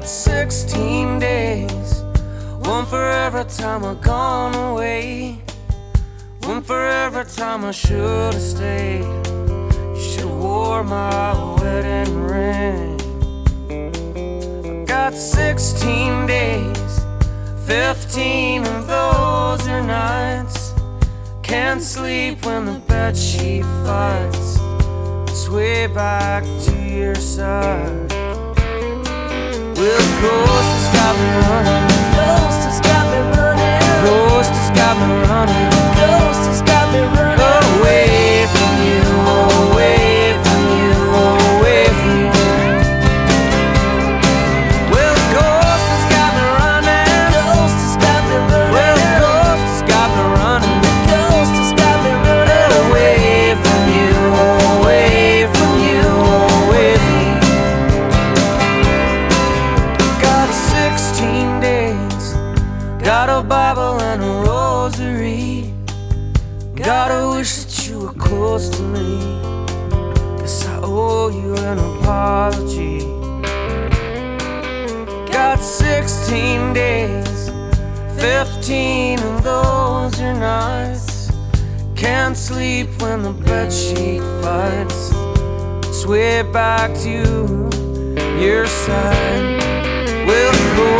16 days, one for every time I've gone away, one for every time I should have stayed. You should have wore my wedding ring. I got 16 days, 15 of those are nights. Can't sleep when the bedsheet fights. It's way back to your side. Well, the ghost has got me running. The ghost has got me running. The ghost has got me running. The ghost has got me running. Away from you, away from you, away from you. Well, the ghost has got me running. The ghost has got me running. Well, the ghost has got me running. The ghost has got me running. Away from you, away from you, away from you. 16 days, got a Bible and a rosary. Gotta wish that you were close to me, 'cause I owe you an apology. Got 16 days, 15 of those are nights. Can't sleep when the bedsheet fights. It's way back to your side. Well,